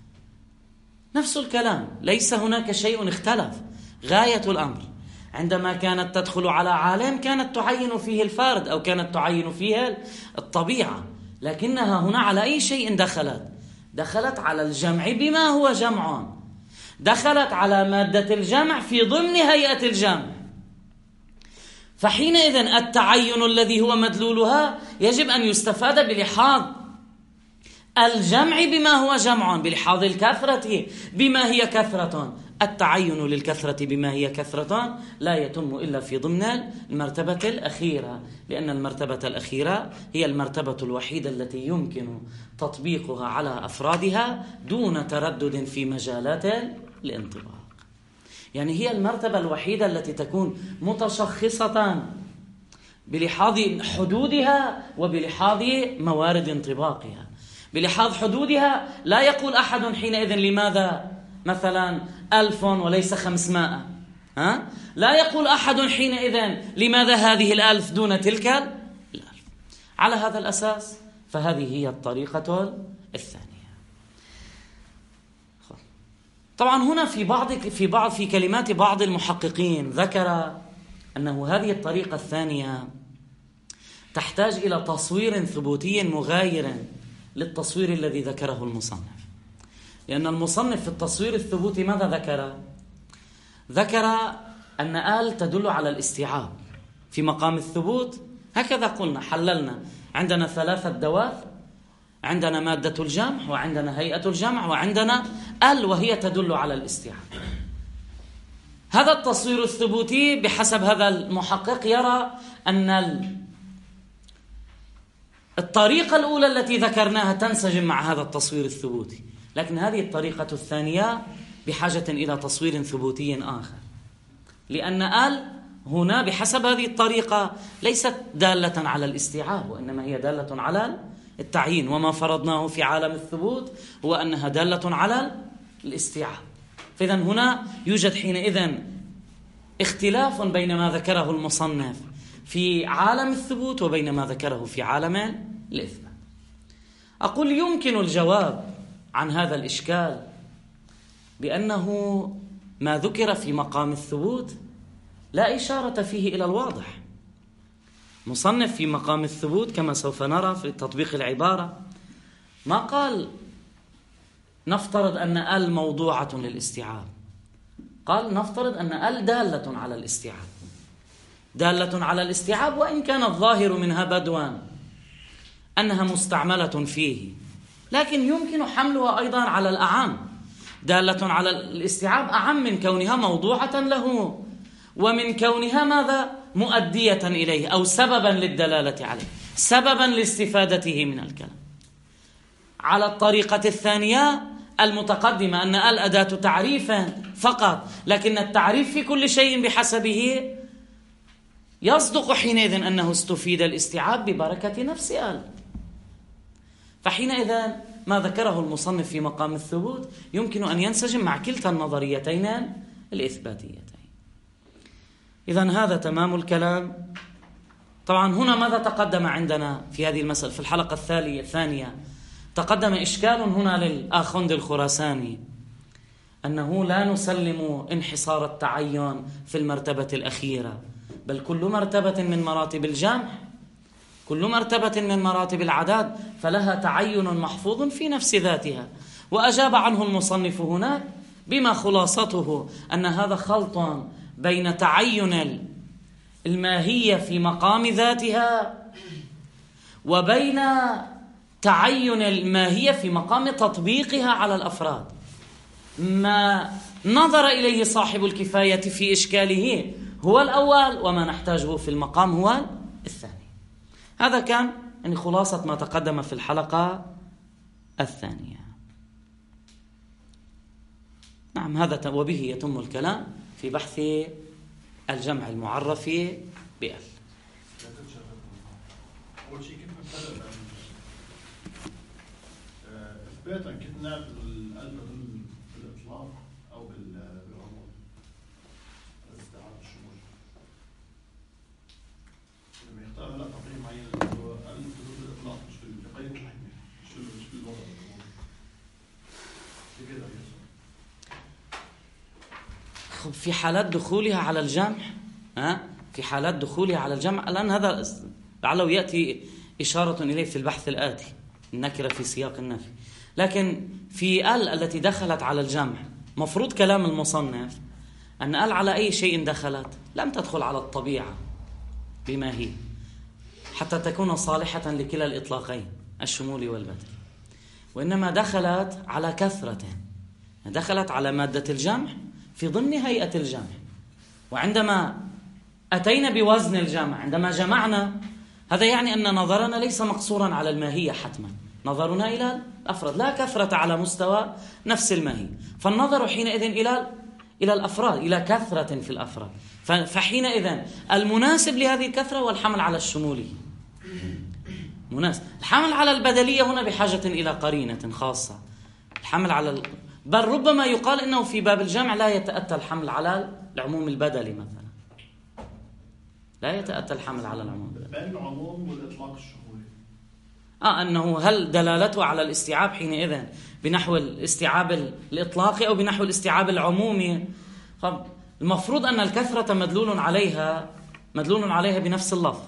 نفس الكلام، ليس هناك شيء اختلف. غاية الأمر عندما كانت تدخل على عالم كانت تعين فيه الفرد أو كانت تعين فيه الطبيعة، لكنها هنا على أي شيء دخلت؟ دخلت على الجمع بما هو جمع، دخلت على مادة الجمع في ضمن هيئة الجمع. فحينئذ التعين الذي هو مدلولها يجب أن يستفاد بلحاظ الجمع بما هو جمع، بلحاظ الكثرة بما هي كثرة. التعين للكثرة بما هي كثرة لا يتم إلا في ضمن المرتبة الأخيرة، لأن المرتبة الأخيرة هي المرتبة الوحيدة التي يمكن تطبيقها على أفرادها دون تردد في مجالات الانطباق. يعني هي المرتبة الوحيدة التي تكون متشخصة بلحاظ حدودها وبلحاظ موارد انطباقها. بلحاظ حدودها لا يقول أحد حينئذ لماذا مثلا ألف وليس خمسمائة، ها؟ لا يقول أحد حينئذ لماذا هذه الألف دون تلك الألف. على هذا الأساس فهذه هي الطريقة الثانية. طبعا هنا في بعض في بعض في كلمات بعض المحققين ذكر أنه هذه الطريقة الثانية تحتاج إلى تصوير ثبوتي مغاير للتصوير الذي ذكره المصنف، لأن المصنف في التصوير الثبوتي ماذا ذكر؟ ذكر أن آل تدل على الاستيعاب في مقام الثبوت. هكذا قلنا، حللنا عندنا ثلاثة دوال، عندنا مادة الجمع وعندنا هيئة الجمع وعندنا آل وهي تدل على الاستيعاب. هذا التصوير الثبوتي بحسب هذا المحقق يرى أن الطريقة الأولى التي ذكرناها تنسجم مع هذا التصوير الثبوتي، لكن هذه الطريقة الثانية بحاجة إلى تصوير ثبوتي آخر، لأن آل هنا بحسب هذه الطريقة ليست دالة على الاستيعاب، وإنما هي دالة على التعيين، وما فرضناه في عالم الثبوت هو أنها دالة على الاستيعاب. فإذا هنا يوجد حينئذ اختلاف بين ما ذكره المصنف في عالم الثبوت وبين ما ذكره في عالم الإثبات. أقول يمكن الجواب عن هذا الإشكال بأنه ما ذكر في مقام الثبوت لا إشارة فيه إلى الواضح. مصنف في مقام الثبوت كما سوف نرى في تطبيق العبارة ما قال نفترض أن ال موضوعة للاستيعاب، قال نفترض أن ال دالة على الاستيعاب، دالة على الاستيعاب، وإن كان الظاهر منها بدوا أنها مستعملة فيه، لكن يمكن حملها أيضا على الأعم، دالة على الاستيعاب أعم من كونها موضوعة له، ومن كونها ماذا؟ مؤدية إليه أو سببا للدلالة عليه، سببا لاستفادته من الكلام. على الطريقة الثانية المتقدمة أن الأداة تعريف فقط، لكن التعريف في كل شيء بحسبه، يصدق حينئذ أنه استفيد الاستيعاب ببركة نفس ال. فحينئذ ما ذكره المصنف في مقام الثبوت يمكن أن ينسجم مع كلتا النظريتين الإثباتيتين. إذن هذا تمام الكلام. طبعا هنا ماذا تقدم عندنا في هذه المسألة؟ في الحلقة الثانية تقدم إشكال هنا للآخوند الخراساني، أنه لا نسلم انحصار التعين في المرتبة الأخيرة، بل كل مرتبة من مراتب الجمع، كل مرتبة من مراتب العداد فلها تعين محفوظ في نفس ذاتها. وأجاب عنه المصنف هناك بما خلاصته أن هذا خلط بين تعين الماهية في مقام ذاتها وبين تعين الماهية في مقام تطبيقها على الأفراد. ما نظر إليه صاحب الكفاية في إشكاله هو الأول، وما نحتاجه في المقام هو الثاني. هذا كان يعني خلاصة ما تقدم في الحلقة الثانية. نعم، هذا وبه يتم الكلام في بحث الجمع المعرف بأل. أول شيء كيف نفرق إثباتا كيف نعرف الأل بالإطلاق أو بالعموم الاستعارة الشمول؟ لما يختار لا تقييم معين هو أل بالإطلاق مش بقيم الحكمة، مش مش بالوضع العمومي. كده يحصل. في حالات دخولها على الجمع، ها في حالات دخولها على الجمع الآن هذا لعله يأتي إشارة إليه في البحث الآتي، النكرة في سياق النفي. لكن في ال التي دخلت على الجمع مفروض كلام المصنف أن ال على أي شيء دخلت لم تدخل على الطبيعة بما هي حتى تكون صالحة لكلا الإطلاقين الشمول والبدل، وإنما دخلت على كثرة، دخلت على مادة الجمع في ضمن هيئة الجمع. وعندما أتينا بوزن الجمع عندما جمعنا، هذا يعني أن نظرنا ليس مقصورا على الماهية حتما، نظرنا إلى الأفراد لا كثرة على مستوى نفس الماهية، فالنظر حينئذ إلى إلى الأفراد، إلى كثرة في الأفراد. فحينئذ المناسب لهذه الكثرة والحمل على الشمولية مناسب. الحمل على البدلية هنا بحاجة إلى قرينة خاصة. الحمل على ال... بل ربما يقال إنه في باب الجمع لا يتأتى الحمل على العموم البدلي مثلا، لا يتأتى الحمل على العموم بين العموم والإطلاق الشمولي. آه أنه هل دلالته على الاستيعاب حينئذ بنحو الاستيعاب الإطلاقي أو بنحو الاستيعاب العمومي؟ المفروض أن الكثرة مدلول عليها مدلول عليها بنفس اللفظ،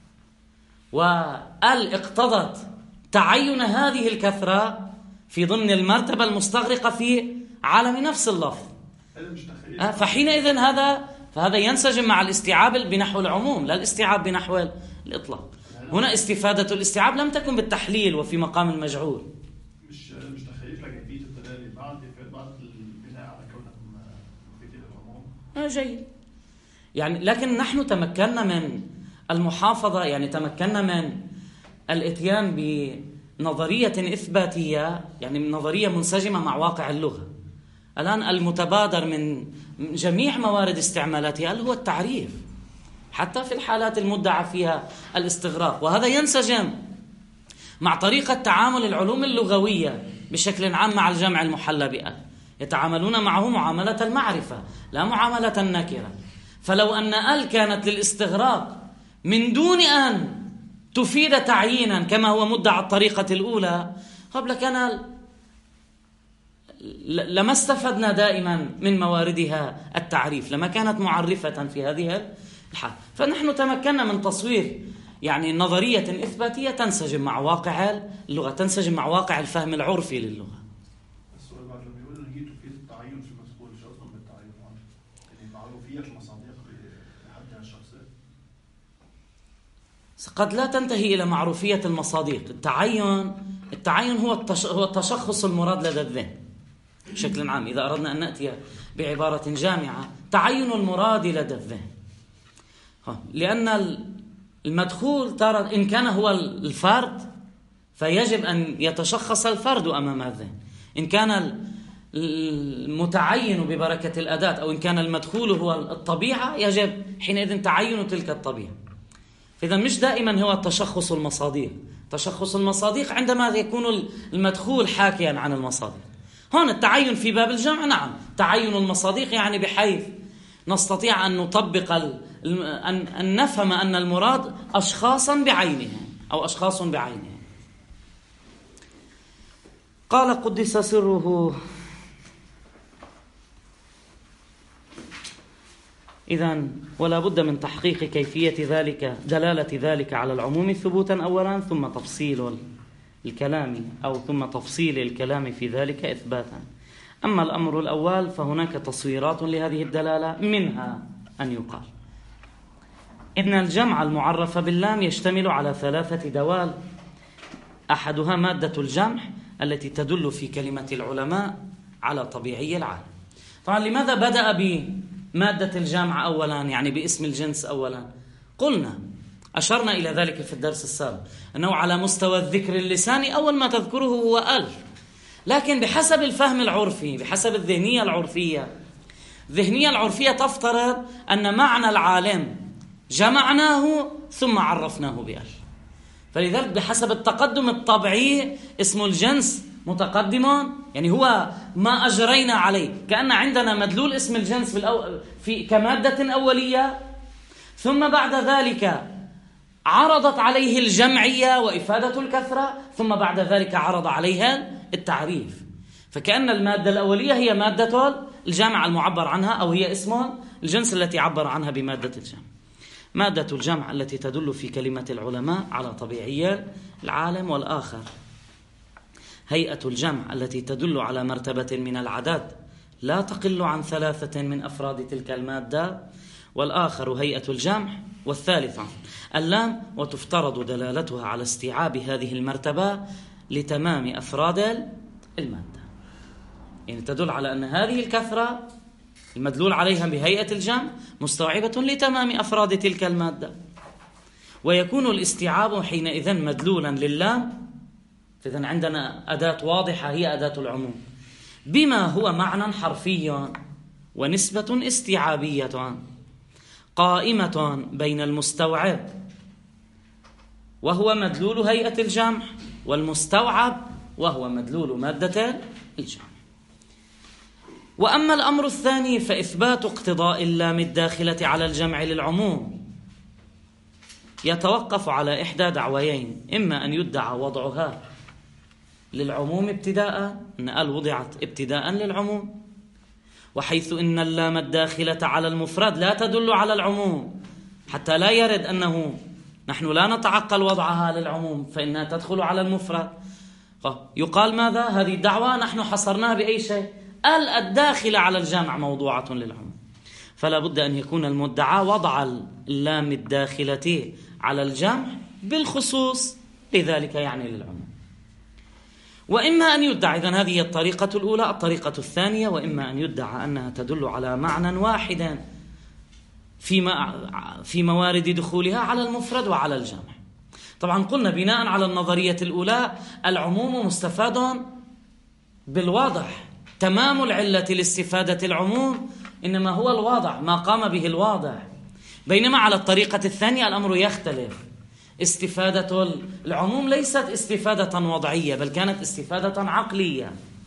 وال اقتضت تعين هذه الكثرة في ضمن المرتبة المستغرقة في عالم نفس اللفظ. آه فحينئذ هذا فهذا ينسجم مع الاستيعاب بنحو العموم لا الاستيعاب بنحو الإطلاق. هنا استفادة الاستيعاب لم تكن بالتحليل وفي مقام المجعول. مش مش تخيف لكيفية الدلالة بعد بعد البناء على كونهم مفيدين للعموم. آه جيد. يعني لكن نحن تمكنا من المحافظة، يعني تمكنا من الاتيان بنظرية إثباتية، يعني نظرية منسجمة مع واقع اللغة. الآن المتبادر من جميع موارد استعمالاتها هو التعريف، حتى في الحالات المدعى فيها الاستغراق، وهذا ينسجم مع طريقة تعامل العلوم اللغوية بشكل عام مع الجمع المحلى بأل. يتعاملون معه معاملة المعرفة لا معاملة النكرة. فلو أن أل كانت للاستغراق من دون أن تفيد تعيينا كما هو مدعى الطريقة الأولى، قبل كان لما استفدنا دائما من مواردها التعريف، لما كانت معرفة في هذه الحال. فنحن تمكنا من تصوير يعني نظرية إثباتية تنسجم مع واقع اللغة، تنسجم مع واقع الفهم العرفي للغة. السؤال بعد لما يقول إن هي تفيد التعين في المسؤول، شو أصلا بالتعين؟ يعني معروفية المصادق بحدها الشخصي قد لا تنتهي إلى معروفية المصادق. التعين التعين هو التش... هو التشخص المراد لدى الذهن. بشكل عام. إذا أردنا أن نأتي بعبارة جامعة، تعين المراد لدى الذهن، لأن المدخول ترى إن كان هو الفرد فيجب أن يتشخص الفرد أمام الذهن، إن كان المتعين ببركة الأداة أو إن كان المدخول هو الطبيعة يجب حينئذ تعين تلك الطبيعة. إذا مش دائما هو تشخص المصادق، تشخص المصادق عندما يكون المدخول حاكيا عن المصادق. هون التعين في باب الجمع نعم تعين المصادق، يعني بحيث نستطيع أن نطبق أن أن نفهم أن المراد أشخاصا بعينها أو أشخاص بعينها. قال قدس سره: إذن ولا بد من تحقيق كيفية ذلك، دلالة ذلك على العموم ثبوتا أولا، ثم تفصيل الكلام أو ثم تفصيل الكلام في ذلك إثباتا. أما الأمر الأول فهناك تصويرات لهذه الدلالة، منها أن يقال إن الجمع المعرف باللام يشتمل على ثلاثة دوال، أحدها مادة الجمع التي تدل في كلمة العلماء على طبيعي العالم. طبعا لماذا بدأ بمادة الجمع أولا، يعني باسم الجنس أولا؟ قلنا أشرنا إلى ذلك في الدرس السابق أنه على مستوى الذكر اللساني أول ما تذكره هو ال، لكن بحسب الفهم العرفي، بحسب الذهنية العرفية، الذهنية العرفية تفترض أن معنى العالم جمعناه ثم عرفناه بال، فلذلك بحسب التقدم الطبيعي اسم الجنس متقدم، يعني هو ما أجرينا عليه، كأن عندنا مدلول اسم الجنس بالأو... في كمادة أولية، ثم بعد ذلك عرضت عليه الجمعية وإفادة الكثرة، ثم بعد ذلك عرض عليها التعريف، فكأن المادة الأولية هي مادة الجمع المعبر عنها، أو هي اسم الجنس التي عبر عنها بمادة الجمع. مادة الجمع التي تدل في كلمة العلماء على طبيعية العالم، والآخر هيئة الجمع التي تدل على مرتبة من العدد لا تقل عن ثلاثة من أفراد تلك المادة، والآخر هيئة الجمع، والثالث اللام، وتفترض دلالتها على استيعاب هذه المرتبة لتمام أفراد المادة، يعني تدل على أن هذه الكثرة المدلول عليها بهيئة الجمع مستوعبة لتمام أفراد تلك المادة، ويكون الاستيعاب حينئذ مدلولا للام. إذن عندنا أداة واضحة هي أداة العموم بما هو معنى حرفي ونسبة استيعابية قائمة بين المستوعب وهو مدلول هيئة الجمع والمستوعب وهو مدلول مادة الجمع. وأما الأمر الثاني فإثبات اقتضاء اللام الداخلة على الجمع للعموم يتوقف على إحدى دعويين، إما أن يدعى وضعها للعموم ابتداء، أن ال وضعت ابتداء للعموم، وحيث إن اللام الداخلة على المفرد لا تدل على العموم، حتى لا يرد أنه نحن لا نتعقل وضعها للعموم فإنها تدخل على المفرد، يقال ماذا؟ هذه الدعوة نحن حصرناها بأي شيء؟ ال الداخلة على الجمع موضوعة للعموم، فلا بد أن يكون المدعى وضع اللام الداخلة على الجمع بالخصوص، لذلك يعني للعموم. وإما أن يدعى، إذن هذه الطريقة الأولى. الطريقة الثانية وإما أن يدعى أنها تدل على معنى واحدا في في موارد دخولها على المفرد وعلى الجمع. طبعا قلنا بناء على النظرية الأولى العموم مستفاد بالواضح، تمام العلة لاستفادة العموم إنما هو الواضع، ما قام به الواضع، بينما على الطريقة الثانية الأمر يختلف، استفادة العموم ليست استفادة وضعية بل كانت استفادة عقلية.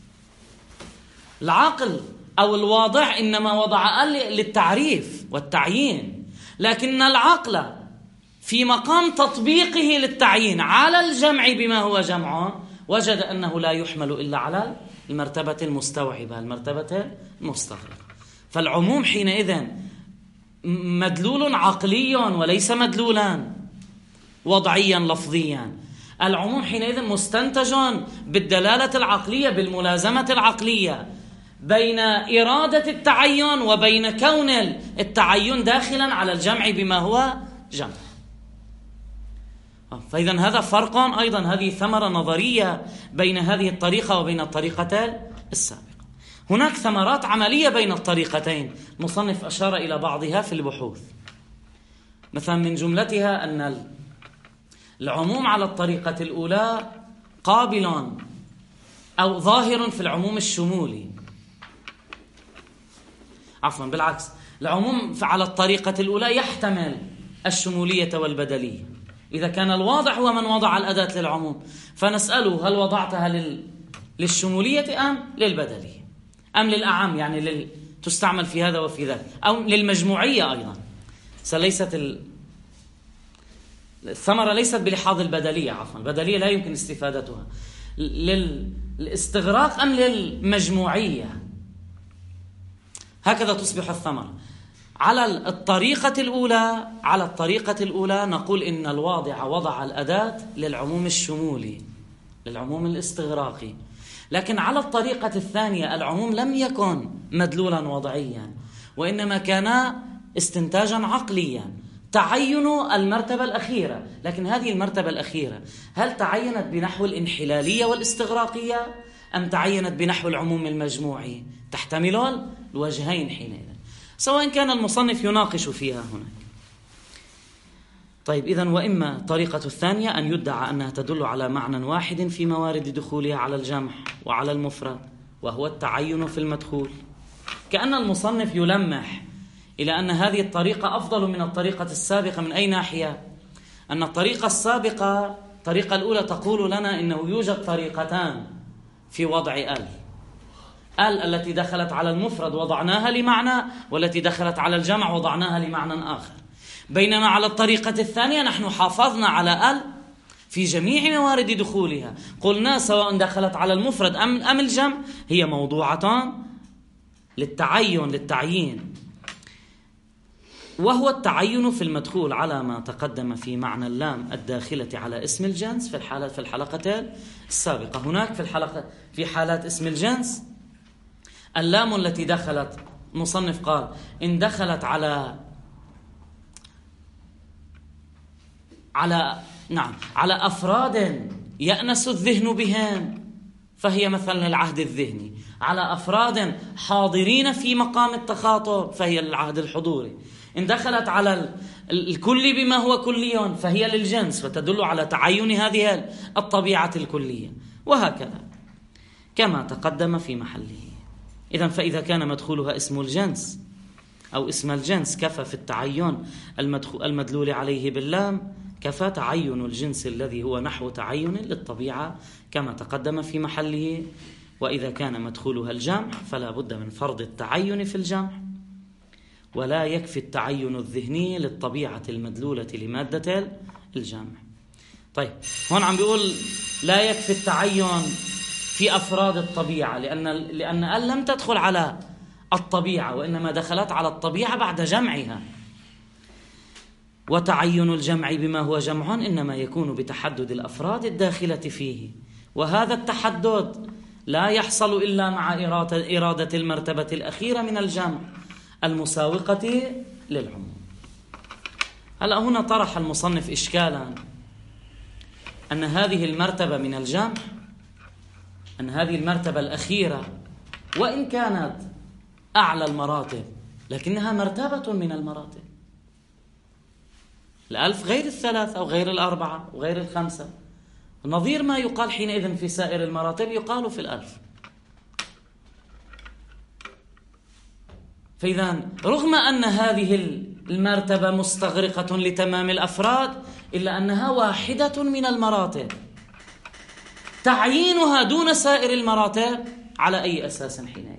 العقل أو الواضع إنما وضع للتعريف والتعيين، لكن العقل في مقام تطبيقه للتعيين على الجمع بما هو جمع وجد أنه لا يحمل إلا على المرتبة المستوعبة، المرتبة المستغرقة. فالعموم حينئذ مدلول عقلي وليس مدلولا وضعيا لفظيا. العموم حينئذ مستنتج بالدلالة العقلية، بالملازمة العقلية بين إرادة التعين وبين كون التعين داخلا على الجمع بما هو جمع. فإذا هذا فرق أيضا، هذه ثمرة نظرية بين هذه الطريقة وبين الطريقة السابقة. هناك ثمرات عملية بين الطريقتين، المصنف أشار إلى بعضها في البحوث. مثلا من جملتها أن العموم على الطريقة الأولى قابل أو ظاهر في العموم الشمولي. عفوا بالعكس، العموم على الطريقة الأولى يحتمل الشمولية والبدلية. إذا كان الواضح هو من وضع الأداة للعموم، فنسأله هل وضعتها لل... للشمولية أم للبدلية أم للأعم، يعني لل... تستعمل في هذا وفي ذاك، أو للمجموعية أيضا. سليست ال... الثمرة ليست بلحاظ البدلية، عفوا البدلية لا يمكن استفادتها، للاستغراق أم للمجموعية، هكذا تصبح الثمرة. على الطريقة الأولى على الطريقة الأولى نقول إن الواضع وضع الأداة للعموم الشمولي، للعموم الاستغراقي. لكن على الطريقة الثانية العموم لم يكن مدلولا وضعيا، وإنما كان استنتاجا عقليا، تعين المرتبة الأخيرة. لكن هذه المرتبة الأخيرة هل تعينت بنحو الانحلالية والاستغراقية أم تعينت بنحو العموم المجموعي؟ تحتمل الوجهين حينئذ، سواء كان المصنف يناقش فيها هناك. طيب إذن وإما الطريقة الثانية أن يدعى أنها تدل على معنى واحد في موارد دخولها على الجمع وعلى المفرد، وهو التعين في المدخول. كأن المصنف يلمح إلى أن هذه الطريقة أفضل من الطريقة السابقة. من أي ناحية؟ أن الطريقة السابقة، الطريقة الأولى تقول لنا إنه يوجد طريقتان في وضع ال ال التي دخلت على المفرد وضعناها لمعنى، والتي دخلت على الجمع وضعناها لمعنى آخر. بينما على الطريقة الثانية نحن حافظنا على ال في جميع موارد دخولها، قلنا سواء دخلت على المفرد أم أم الجمع هي موضوعتان للتعين للتعيين، وهو التعين في المدخول على ما تقدم في معنى اللام الداخلة على اسم الجنس في الحالة في الحلقة السابقة. هناك في الحلقة في حالات اسم الجنس اللام التي دخلت، مصنف قال إن دخلت على على نعم على أفراد يأنس الذهن بهم فهي مثلا العهد الذهني، على أفراد حاضرين في مقام التخاطب فهي العهد الحضوري، إن دخلت على الكل بما هو كلي فهي للجنس وتدل على تعين هذه الطبيعة الكلية، وهكذا كما تقدم في محله. إذن فإذا كان مدخولها اسم الجنس أو اسم الجنس كفى في التعين المدلول عليه باللام، كفى تعين الجنس الذي هو نحو تعين للطبيعة كما تقدم في محله. وإذا كان مدخولها الجمع فلا بد من فرض التعين في الجمع، ولا يكفي التعين الذهني للطبيعة المدلولة لمادة الجمع. طيب هون عم بيقول لا يكفي التعين في أفراد الطبيعة، لأن لأن ال لم تدخل على الطبيعة وإنما دخلت على الطبيعة بعد جمعها. وتعين الجمع بما هو جمع إنما يكون بتحدد الأفراد الداخلة فيه، وهذا التحدد لا يحصل إلا مع إرادة المرتبة الأخيرة من الجمع المساوقة للعموم. هلأ هنا طرح المصنف إشكالا أن هذه المرتبة من الجمع، أن هذه المرتبة الأخيرة وإن كانت أعلى المراتب لكنها مرتبة من المراتب. الألف غير الثلاثة وغير الأربعة وغير الخمسة، نظير ما يقال حينئذ في سائر المراتب يقال في الألف. فإذا رغم أن هذه المرتبة مستغرقة لتمام الأفراد إلا أنها واحدة من المراتب، تعيينها دون سائر المراتب على أي أساس حينئذ؟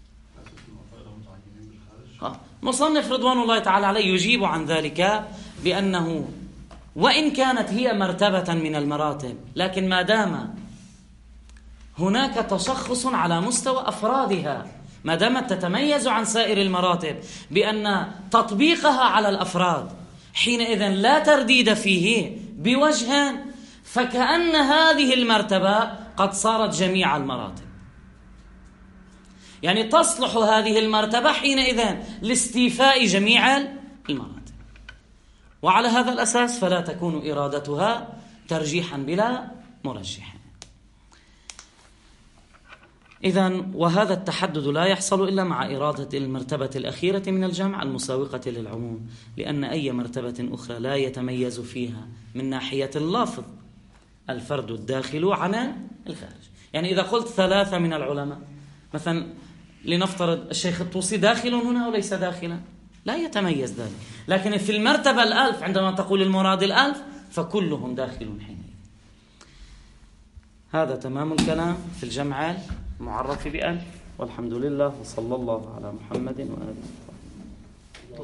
مصنف رضوان الله تعالى عليه يجيب عن ذلك بأنه وإن كانت هي مرتبة من المراتب، لكن ما دام هناك تشخص على مستوى أفرادها، ما دامت تتميز عن سائر المراتب بأن تطبيقها على الأفراد حينئذ لا ترديد فيه بوجه، فكأن هذه المرتبة قد صارت جميع المراتب، يعني تصلح هذه المرتبة حينئذ لاستيفاء جميع المراتب. وعلى هذا الأساس فلا تكون إرادتها ترجيحا بلا مرجح. إذن وهذا التحدد لا يحصل إلا مع إرادة المرتبة الأخيرة من الجمع المساوقة للعموم، لأن أي مرتبة أخرى لا يتميز فيها من ناحية اللفظ الفرد الداخل عن الخارج. يعني إذا قلت ثلاثة من العلماء مثلا، لنفترض الشيخ الطوسي داخل هنا وليس داخلا، لا يتميز ذلك. لكن في المرتبة الألف عندما تقول المراد الألف فكلهم داخل حينئذ. هذا تمام الكلام في الجمع المعرف بألف، والحمد لله وصلى الله على محمد وآله.